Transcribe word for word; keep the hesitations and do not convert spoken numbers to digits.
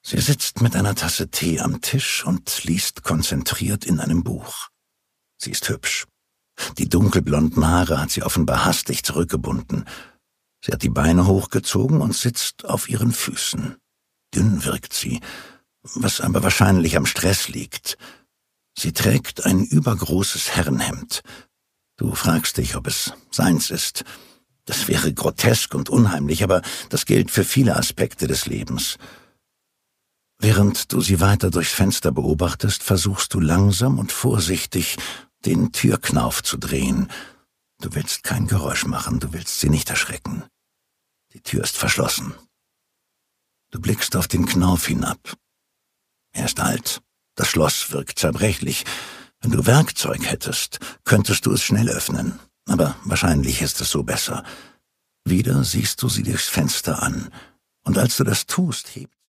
Sie sitzt mit einer Tasse Tee am Tisch und liest konzentriert in einem Buch. Sie ist hübsch. Die dunkelblonden Haare hat sie offenbar hastig zurückgebunden. Sie hat die Beine hochgezogen und sitzt auf ihren Füßen. Dünn wirkt sie, was aber wahrscheinlich am Stress liegt. Sie trägt ein übergroßes Herrenhemd. Du fragst dich, ob es seins ist. Das wäre grotesk und unheimlich, aber das gilt für viele Aspekte des Lebens. Während du sie weiter durchs Fenster beobachtest, versuchst du langsam und vorsichtig, den Türknauf zu drehen. Du willst kein Geräusch machen, du willst sie nicht erschrecken. Die Tür ist verschlossen. Du blickst auf den Knauf hinab. Er ist alt. Das Schloss wirkt zerbrechlich. Wenn du Werkzeug hättest, könntest du es schnell öffnen. Aber wahrscheinlich ist es so besser. Wieder siehst du sie durchs Fenster an. Und als du das tust, hebt